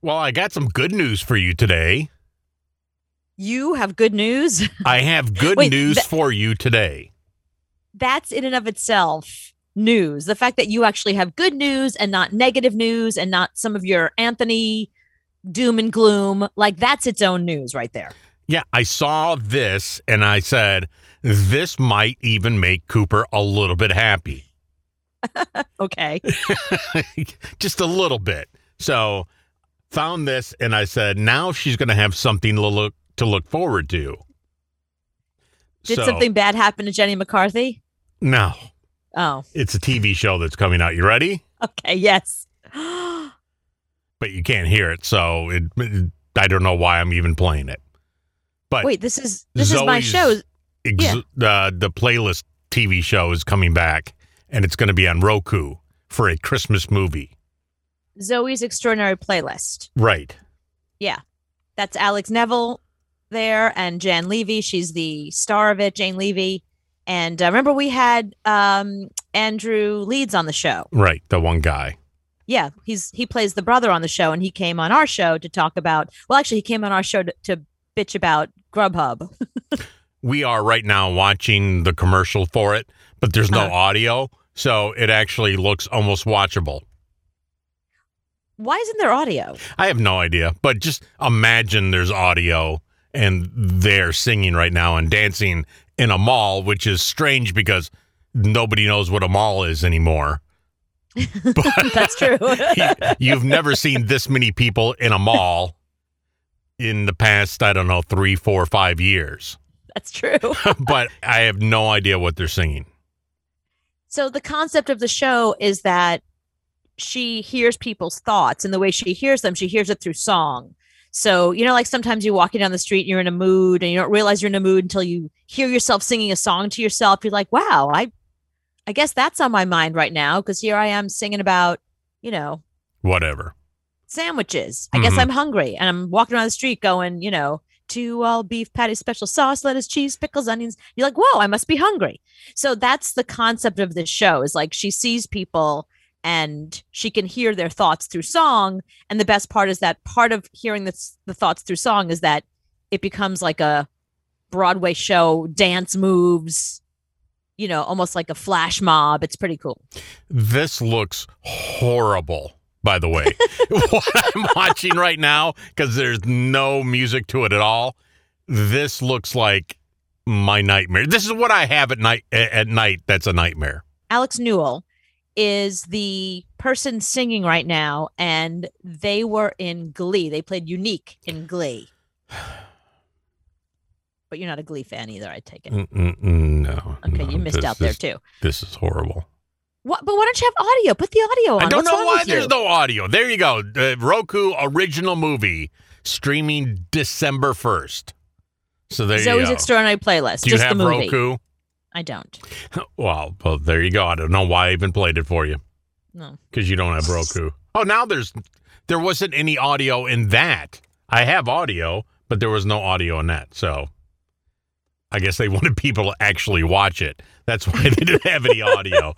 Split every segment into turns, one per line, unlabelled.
Well, I got some good news for you today.
You have good news?
I have good news for you today.
That's in and of itself news. The fact that you actually have good news and not negative news and not some of your Anthony doom and gloom, like that's its own news right there.
Yeah, I saw this and I said, this might even make Cooper a little bit happy.
Okay.
Just a little bit. So found this and I said, now she's going to have something to look forward to.
Did something bad happen to Jenny McCarthy?
No.
Oh.
It's a TV show that's coming out. You ready?
Okay, yes.
But you can't hear it, so I don't know why I'm even playing it. But
wait, this is my show.
The playlist TV show is coming back, and it's going to be on Roku for a Christmas movie.
Zoe's Extraordinary Playlist.
Right.
Yeah. That's Alex Neville there and Jan Levy. She's the star of it, Jane Levy. And remember we had Andrew Leeds on the show.
Right, the one guy.
Yeah, he plays the brother on the show, and he came on our show to talk about, well, actually, he came on our show to bitch about Grubhub.
We are right now watching the commercial for it, but there's no audio, so it actually looks almost watchable.
Why isn't there audio?
I have no idea, but just imagine there's audio, and they're singing right now and dancing in a mall, which is strange because nobody knows what a mall is anymore. But
that's true.
You've never seen this many people in a mall in the past, I don't know, 3, 4, 5 years.
That's true.
But I have no idea what they're singing.
So the concept of the show is that she hears people's thoughts, and the way she hears them, she hears it through song. So, like sometimes you're walking down the street and you're in a mood and you don't realize you're in a mood until you hear yourself singing a song to yourself. You're like, wow, I guess that's on my mind right now because here I am singing about,
whatever.
Sandwiches. I guess I'm hungry and I'm walking around the street going, 2 all beef patty, special sauce, lettuce, cheese, pickles, onions. You're like, whoa, I must be hungry. So that's the concept of this show is like she sees people and she can hear their thoughts through song. And the best part is that part of hearing the thoughts through song is that it becomes like a Broadway show, dance moves, almost like a flash mob. It's pretty cool.
This looks horrible, by the way. What I'm watching right now, because there's no music to it at all, this looks like my nightmare. This is what I have at night that's a nightmare.
Alex Newell is the person singing right now, and they were in Glee. They played Unique in Glee. But you're not a Glee fan either, I take it.
No.
Okay, you missed out there too.
This is horrible.
What? But why don't you have audio? Put the audio on.
I don't know why there's no audio. There you go. The Roku original movie streaming December 1st. So there you go.
Zoe's Extraordinary Playlist.
Do you
just
have
the movie.
Roku?
I don't.
Well, there you go. I don't know why I even played it for you.
No.
Because you don't have Roku. Oh, now there wasn't any audio in that. I have audio, but there was no audio in that. So I guess they wanted people to actually watch it. That's why they didn't have any audio.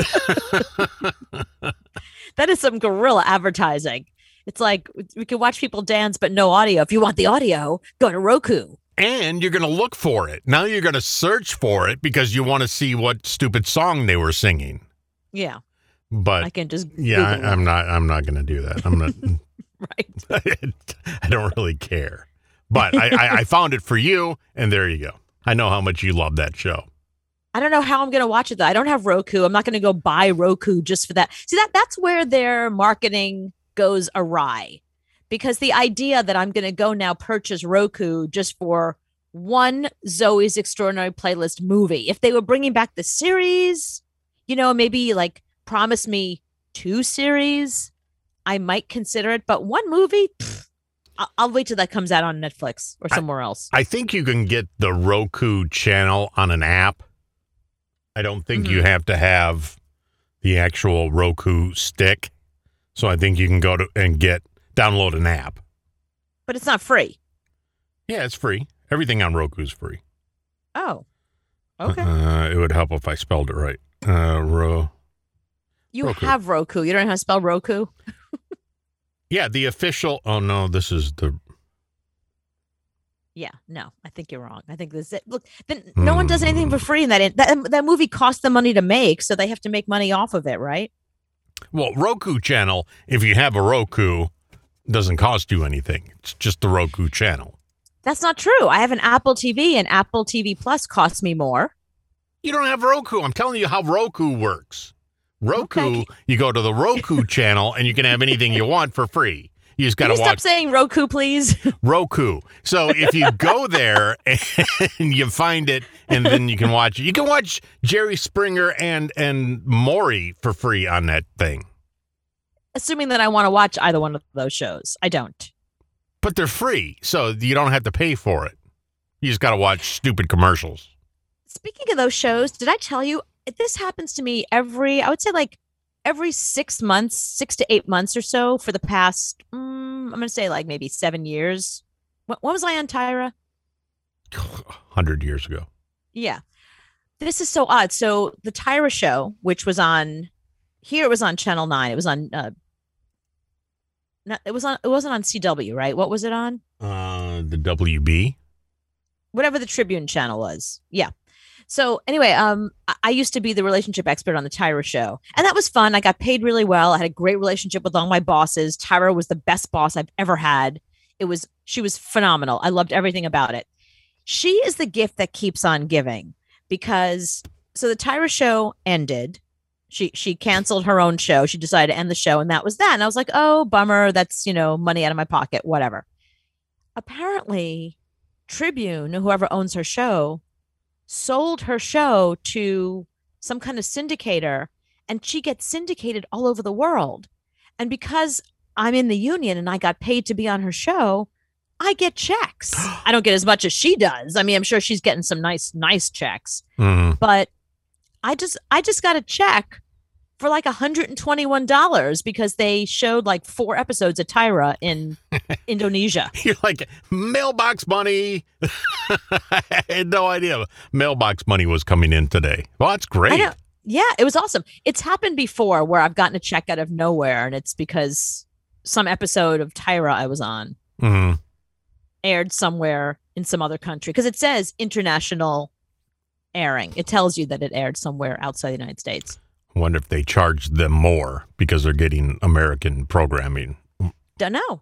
That is some guerrilla advertising. It's like we can watch people dance, but no audio. If you want the audio, go to Roku.
And you're going to look for it. Now you're going to search for it because you want to see what stupid song they were singing.
Yeah.
But
I can just
I'm not going to do that. I'm not.
Right.
I don't really care. But I found it for you, and there you go. I know how much you love that show.
I don't know how I'm going to watch it, though. I don't have Roku. I'm not going to go buy Roku just for that. See, that's where their marketing goes awry. Because the idea that I'm going to go now purchase Roku just for one Zoe's Extraordinary Playlist movie. If they were bringing back the series, maybe like promise me 2 series, I might consider it. But one movie, I'll wait till that comes out on Netflix or somewhere else.
I think you can get the Roku channel on an app. I don't think you have to have the actual Roku stick. So I think you can go to and download an app.
But it's not free.
Yeah, it's free. Everything on Roku is free.
Oh, okay.
It would help if I spelled it right.
You
Roku.
have Roku. You don't know how to spell Roku?
Yeah, the official. Oh no, this is the.
Yeah, no, I think you're wrong. I think this. Look, then no one does anything for free, and that movie cost them money to make, so they have to make money off of it, right?
Well, Roku channel. If you have a Roku, doesn't cost you anything. It's just the Roku channel.
That's not true. I have an Apple TV, and Apple TV Plus costs me more.
You don't have Roku. I'm telling you how Roku works. Roku,
Okay.
you go to the Roku channel, and you can have anything you want for free. You just got
Can
to
you stop
watch
saying Roku, please?
Roku. So if you go there and you find it, and then you can watch it. You can watch Jerry Springer and Maury for free on that thing.
Assuming that I want to watch either one of those shows. I don't.
But they're free, so you don't have to pay for it. You just got to watch stupid commercials.
Speaking of those shows, did I tell you this happens to me I would say like every 6 months, 6 to 8 months or so for the past, I'm going to say like maybe 7 years. When was I on Tyra?
100 years ago.
Yeah. This is so odd. So the Tyra show, which was on here, it was on Channel 9. It was on, it wasn't on CW, right? What was it on?
The WB.
Whatever the Tribune channel was. Yeah. So anyway, I used to be the relationship expert on the Tyra show, and that was fun. I got paid really well. I had a great relationship with all my bosses. Tyra was the best boss I've ever had. She was phenomenal. I loved everything about it. She is the gift that keeps on giving because so the Tyra show ended. She canceled her own show. She decided to end the show, and that was that. And I was like, oh, bummer. That's, money out of my pocket, whatever. Apparently, Tribune, whoever owns her show, sold her show to some kind of syndicator, and she gets syndicated all over the world. And because I'm in the union and I got paid to be on her show, I get checks. I don't get as much as she does. I mean, I'm sure she's getting some nice checks, but I just got a check for like $121 because they showed like 4 episodes of Tyra in Indonesia.
You're like, mailbox money. I had no idea mailbox money was coming in today. Well, that's great.
I know. Yeah, it was awesome. It's happened before where I've gotten a check out of nowhere, and it's because some episode of Tyra I was on aired somewhere in some other country because it says international airing. It tells you that it aired somewhere outside the United States.
I wonder if they charged them more because they're getting American programming.
Don't know.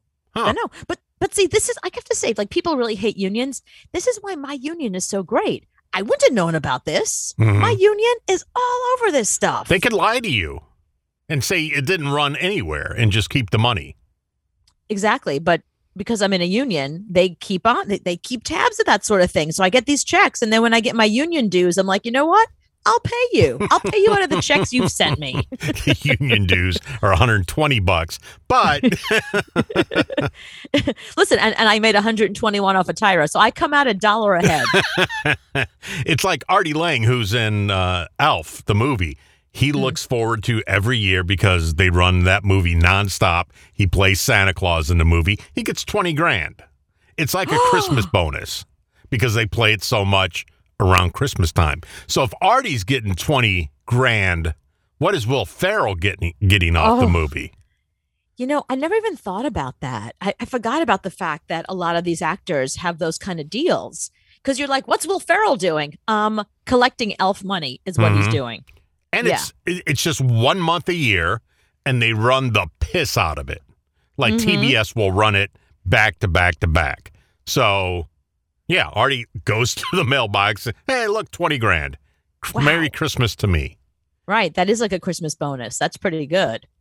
But see, this is, I have to say, like, people really hate unions. This is why my union is so great. I wouldn't have known about this. My union is all over this stuff.
They could lie to you and say it didn't run anywhere and just keep the money.
Exactly. But because I'm in a union, they keep tabs of that sort of thing. So I get these checks. And then when I get my union dues, I'm like, you know what? I'll pay you. I'll pay you out of the checks you've sent me.
Union dues are $120, but
listen, and I made 121 off of Tyra, so I come out $1 ahead.
It's like Artie Lang, who's in Elf, the movie. He looks forward to every year because they run that movie nonstop. He plays Santa Claus in the movie. He gets $20,000. It's like a Christmas bonus because they play it so much around Christmas time. So if Artie's getting $20,000, what is Will Ferrell getting off the movie?
I never even thought about that. I forgot about the fact that a lot of these actors have those kind of deals because you're like, what's Will Ferrell doing? Collecting elf money is what he's doing.
And it's just 1 month a year, and they run the piss out of it. Like TBS will run it back to back to back. So yeah, Artie goes to the mailbox. Hey, look, $20,000. Wow. Merry Christmas to me.
Right. That is like a Christmas bonus. That's pretty good.